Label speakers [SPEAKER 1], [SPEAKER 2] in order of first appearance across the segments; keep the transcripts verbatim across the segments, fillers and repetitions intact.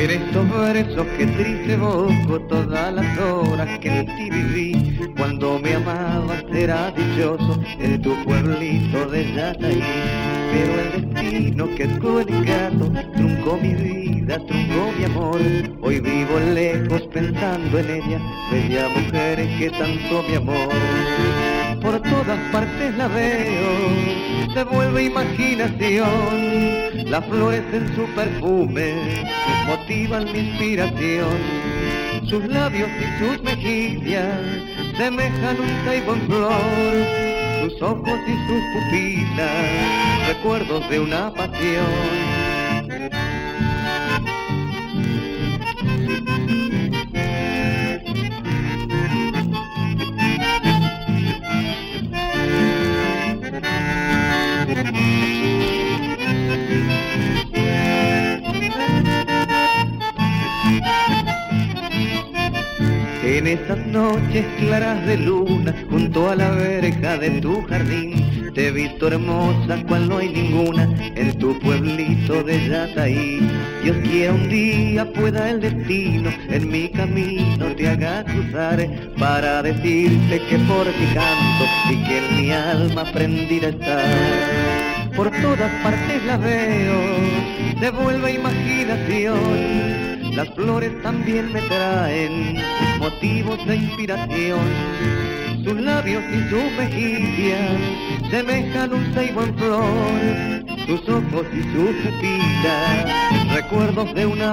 [SPEAKER 1] En estos versos que triste evoco todas las horas que en ti viví, cuando me amabas era dichoso en tu pueblito de Yataí. Pero el destino que es cruel y grato truncó mi vida, truncó mi amor. Hoy vivo lejos pensando en ella, bella mujer que tanto mi amor. Por todas partes la veo, se vuelve imaginación. Las flores en su perfume motivan mi inspiración. Sus labios y sus mejillas semejan un ceibo en flor. Sus ojos y sus pupilas, recuerdos de una pasión. En esas noches claras de luna, junto a la verja de tu jardín, te he visto hermosa cual no hay ninguna en tu pueblito de Yataí. Dios quiera un día pueda el destino en mi camino te haga cruzar, para decirte que por ti canto y que en mi alma prendida está. Por todas partes la veo, se vuelve imaginación. Las flores también me traen motivos de inspiración. Sus labios y sus mejillas semejan un ceibo en flor. Sus ojos y sus pupilas, recuerdos de una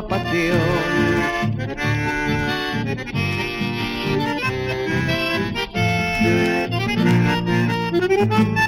[SPEAKER 1] pasión.